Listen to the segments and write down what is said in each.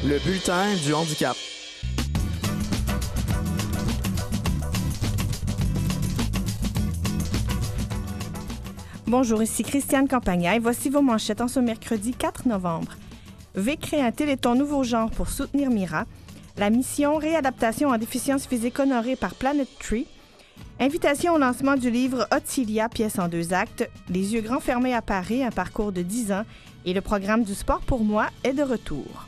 Le bulletin du handicap. Bonjour, ici Christiane Campagna et voici vos manchettes en ce mercredi 4 novembre. V crée un téléthon nouveau genre pour soutenir Mira. La mission Réadaptation en déficience physique honorée par Planet Tree. Invitation au lancement du livre Ottilia, pièce en 2 actes. Les yeux grands fermés à Paris, un parcours de 10 ans. Et le programme du sport pour moi est de retour.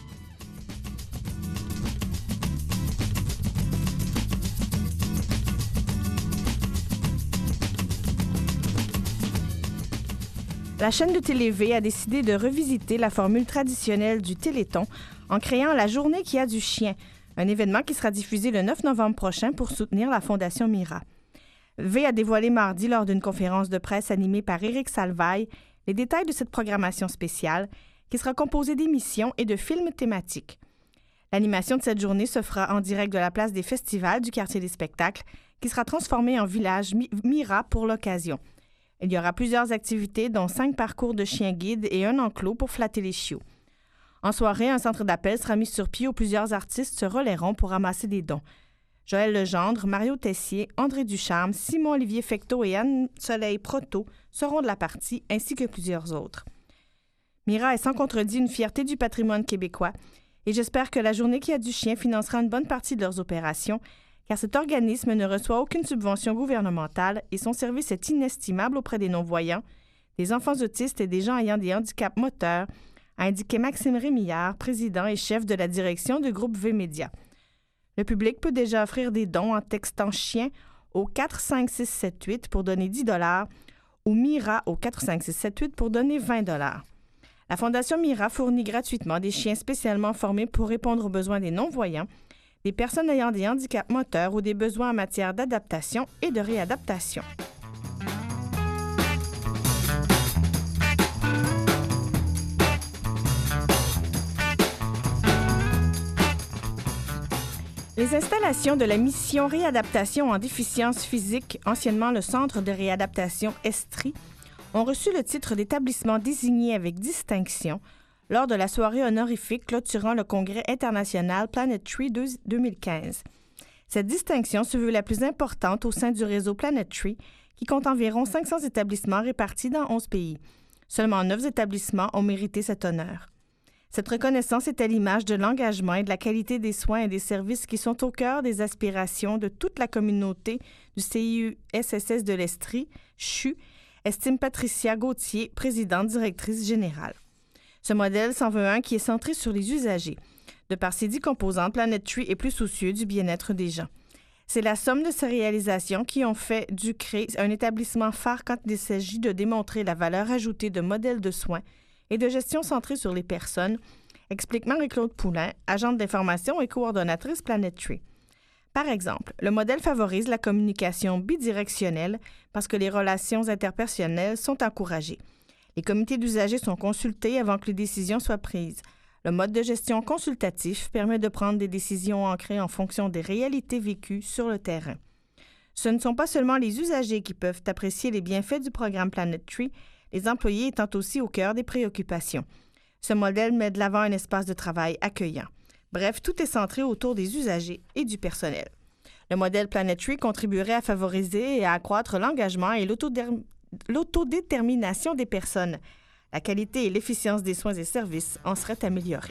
La chaîne de télé V a décidé de revisiter la formule traditionnelle du Téléthon en créant la Journée qui a du chien, un événement qui sera diffusé le 9 novembre prochain pour soutenir la Fondation Mira. V a dévoilé mardi lors d'une conférence de presse animée par Éric Salvaille les détails de cette programmation spéciale qui sera composée d'émissions et de films thématiques. L'animation de cette journée se fera en direct de la place des festivals du quartier des spectacles qui sera transformée en village Mira pour l'occasion. Il y aura plusieurs activités, dont 5 parcours de chiens guides et un enclos pour flatter les chiots. En soirée, un centre d'appel sera mis sur pied où plusieurs artistes se relaieront pour ramasser des dons. Joël Legendre, Mario Tessier, André Ducharme, Simon-Olivier Fecteau et Anne-Soleil Proto seront de la partie, ainsi que plusieurs autres. Mira est sans contredit une fierté du patrimoine québécois et j'espère que la Journée qui a du chien financera une bonne partie de leurs opérations, car cet organisme ne reçoit aucune subvention gouvernementale et son service est inestimable auprès des non-voyants, des enfants autistes et des gens ayant des handicaps moteurs, a indiqué Maxime Rémillard, président et chef de la direction du groupe V-Média. Le public peut déjà offrir des dons en textant « chien » au 45678 pour donner 10 $ ou « Mira » au 45678 pour donner 20 $. La Fondation Mira fournit gratuitement des chiens spécialement formés pour répondre aux besoins des non-voyants, des personnes ayant des handicaps moteurs ou des besoins en matière d'adaptation et de réadaptation. Les installations de la mission Réadaptation en déficience physique, anciennement le Centre de réadaptation Estrie, ont reçu le titre d'établissement désigné avec distinction lors de la soirée honorifique clôturant le congrès international Planet Tree 2015. Cette distinction se veut la plus importante au sein du réseau Planet Tree, qui compte environ 500 établissements répartis dans 11 pays. Seulement 9 établissements ont mérité cet honneur. Cette reconnaissance est à l'image de l'engagement et de la qualité des soins et des services qui sont au cœur des aspirations de toute la communauté du CIUSSS de l'Estrie, CHU, estime Patricia Gauthier, présidente directrice générale. Ce modèle s'en veut un qui est centré sur les usagers. De par ses 10 composantes, Planet Tree est plus soucieux du bien-être des gens. C'est la somme de ces réalisations qui ont fait du CRE un établissement phare quand il s'agit de démontrer la valeur ajoutée de modèles de soins et de gestion centrée sur les personnes, explique Marie-Claude Poulain, agente d'information et coordonnatrice Planet Tree. Par exemple, le modèle favorise la communication bidirectionnelle parce que les relations interpersonnelles sont encouragées. Les comités d'usagers sont consultés avant que les décisions soient prises. Le mode de gestion consultatif permet de prendre des décisions ancrées en fonction des réalités vécues sur le terrain. Ce ne sont pas seulement les usagers qui peuvent apprécier les bienfaits du programme Planet Tree, les employés étant aussi au cœur des préoccupations. Ce modèle met de l'avant un espace de travail accueillant. Bref, tout est centré autour des usagers et du personnel. Le modèle Planet Tree contribuerait à favoriser et à accroître l'engagement et l'autodétermination des personnes. La qualité et l'efficience des soins et services en seraient améliorées.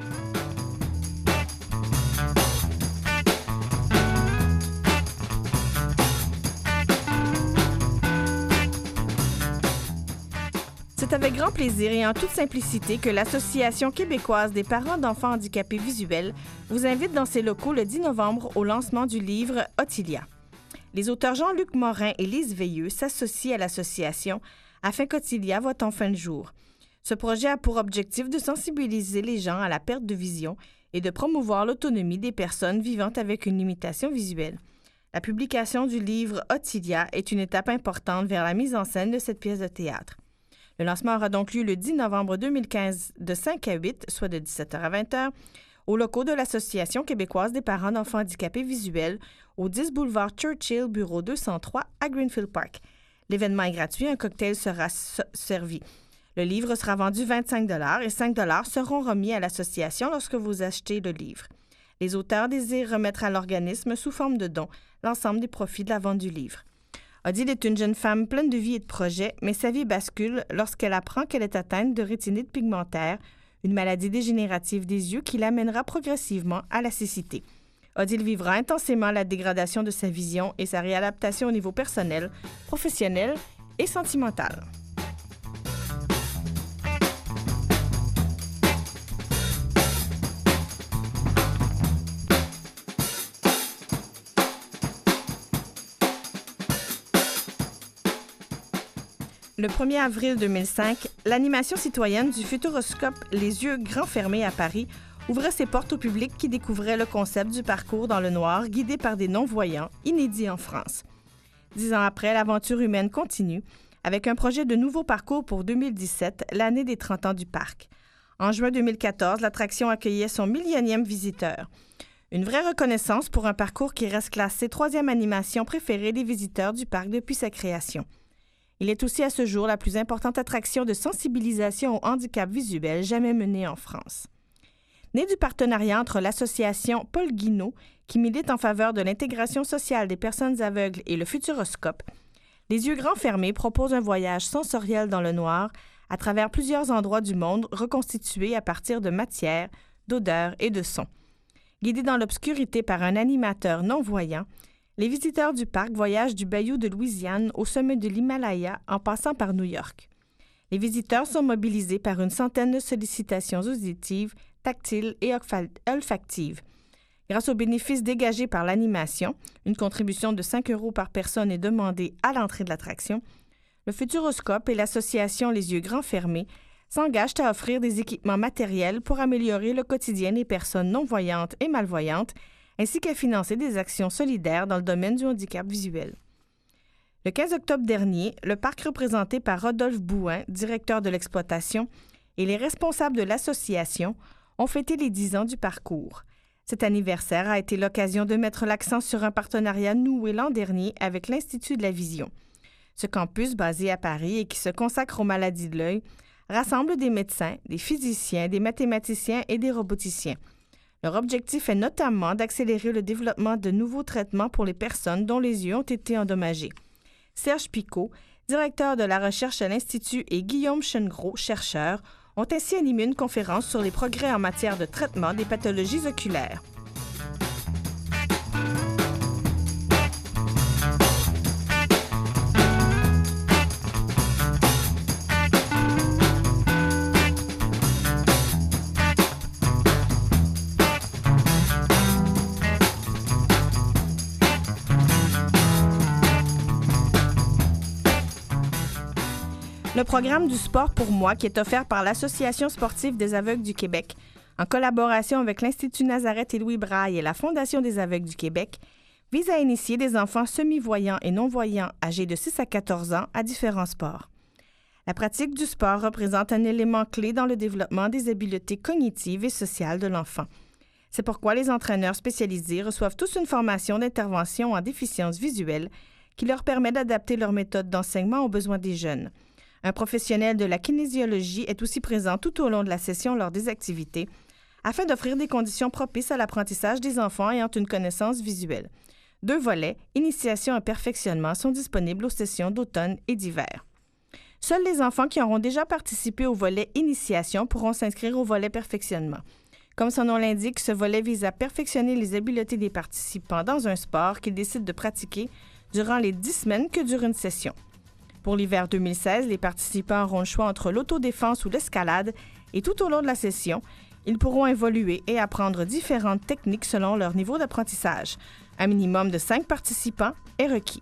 C'est avec grand plaisir et en toute simplicité que l'Association québécoise des parents d'enfants handicapés visuels vous invite dans ses locaux le 10 novembre au lancement du livre Ottilia. Les auteurs Jean-Luc Morin et Lise Veilleux s'associent à l'association afin qu'Ottilia voie enfin le jour. Ce projet a pour objectif de sensibiliser les gens à la perte de vision et de promouvoir l'autonomie des personnes vivant avec une limitation visuelle. La publication du livre Ottilia est une étape importante vers la mise en scène de cette pièce de théâtre. Le lancement aura donc lieu le 10 novembre 2015 de 5 à 8, soit de 17h à 20h, aux locaux de l'Association québécoise des parents d'enfants handicapés visuels, au 10 boulevard Churchill, bureau 203 à Greenfield Park. L'événement est gratuit, un cocktail sera servi. Le livre sera vendu 25 $ et 5 $ seront remis à l'association lorsque vous achetez le livre. Les auteurs désirent remettre à l'organisme sous forme de dons l'ensemble des profits de la vente du livre. Odile est une jeune femme pleine de vie et de projets, mais sa vie bascule lorsqu'elle apprend qu'elle est atteinte de rétinite pigmentaire, une maladie dégénérative des yeux qui l'amènera progressivement à la cécité. Odile vivra intensément la dégradation de sa vision et sa réadaptation au niveau personnel, professionnel et sentimental. Le 1er avril 2005, l'animation citoyenne du Futuroscope Les yeux grands fermés à Paris ouvrait ses portes au public qui découvrait le concept du parcours dans le noir guidé par des non-voyants, inédit en France. 10 ans après, l'aventure humaine continue avec un projet de nouveau parcours pour 2017, l'année des 30 ans du parc. En juin 2014, l'attraction accueillait son 1000e visiteur. Une vraie reconnaissance pour un parcours qui reste classé 3e animation préférée des visiteurs du parc depuis sa création. Il est aussi à ce jour la plus importante attraction de sensibilisation au handicap visuel jamais menée en France. Né du partenariat entre l'association Paul Guinaud, qui milite en faveur de l'intégration sociale des personnes aveugles, et le Futuroscope, Les yeux grands fermés propose un voyage sensoriel dans le noir à travers plusieurs endroits du monde reconstitués à partir de matière, d'odeurs et de sons. Guidés dans l'obscurité par un animateur non-voyant, les visiteurs du parc voyagent du bayou de Louisiane au sommet de l'Himalaya en passant par New York. Les visiteurs sont mobilisés par une centaine de sollicitations auditives, tactiles et olfactives. Grâce aux bénéfices dégagés par l'animation, une contribution de 5 € par personne est demandée à l'entrée de l'attraction, le Futuroscope et l'association Les yeux grands fermés s'engagent à offrir des équipements matériels pour améliorer le quotidien des personnes non-voyantes et malvoyantes, ainsi qu'à financer des actions solidaires dans le domaine du handicap visuel. Le 15 octobre dernier, le parc représenté par Rodolphe Bouin, directeur de l'exploitation, et les responsables de l'association ont fêté les 10 ans du parcours. Cet anniversaire a été l'occasion de mettre l'accent sur un partenariat noué l'an dernier avec l'Institut de la Vision. Ce campus, basé à Paris et qui se consacre aux maladies de l'œil, rassemble des médecins, des physiciens, des mathématiciens et des roboticiens. Leur objectif est notamment d'accélérer le développement de nouveaux traitements pour les personnes dont les yeux ont été endommagés. Serge Picot, directeur de la recherche à l'Institut, et Guillaume Chengros, chercheur, ont ainsi animé une conférence sur les progrès en matière de traitement des pathologies oculaires. Le programme du Sport pour moi, qui est offert par l'Association sportive des aveugles du Québec, en collaboration avec l'Institut Nazareth et Louis Braille et la Fondation des aveugles du Québec, vise à initier des enfants semi-voyants et non-voyants âgés de 6 à 14 ans à différents sports. La pratique du sport représente un élément clé dans le développement des habiletés cognitives et sociales de l'enfant. C'est pourquoi les entraîneurs spécialisés reçoivent tous une formation d'intervention en déficience visuelle qui leur permet d'adapter leur méthode d'enseignement aux besoins des jeunes. Un professionnel de la kinésiologie est aussi présent tout au long de la session lors des activités, afin d'offrir des conditions propices à l'apprentissage des enfants ayant une connaissance visuelle. 2 volets, initiation et perfectionnement, sont disponibles aux sessions d'automne et d'hiver. Seuls les enfants qui auront déjà participé au volet initiation pourront s'inscrire au volet perfectionnement. Comme son nom l'indique, ce volet vise à perfectionner les habiletés des participants dans un sport qu'ils décident de pratiquer durant les 10 semaines que dure une session. Pour l'hiver 2016, les participants auront le choix entre l'autodéfense ou l'escalade et tout au long de la session, ils pourront évoluer et apprendre différentes techniques selon leur niveau d'apprentissage. Un minimum de 5 participants est requis.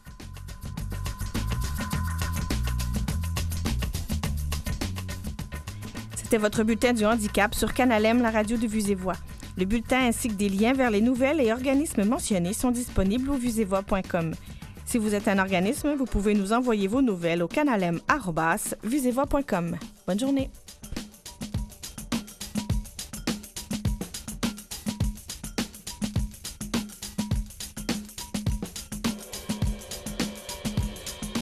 C'était votre bulletin du handicap sur Canal M, la radio de Vues et Voix. Le bulletin ainsi que des liens vers les nouvelles et organismes mentionnés sont disponibles au vuesetvoix.com. Si vous êtes un organisme, vous pouvez nous envoyer vos nouvelles au canalem@vuesetvoix.com. Bonne journée!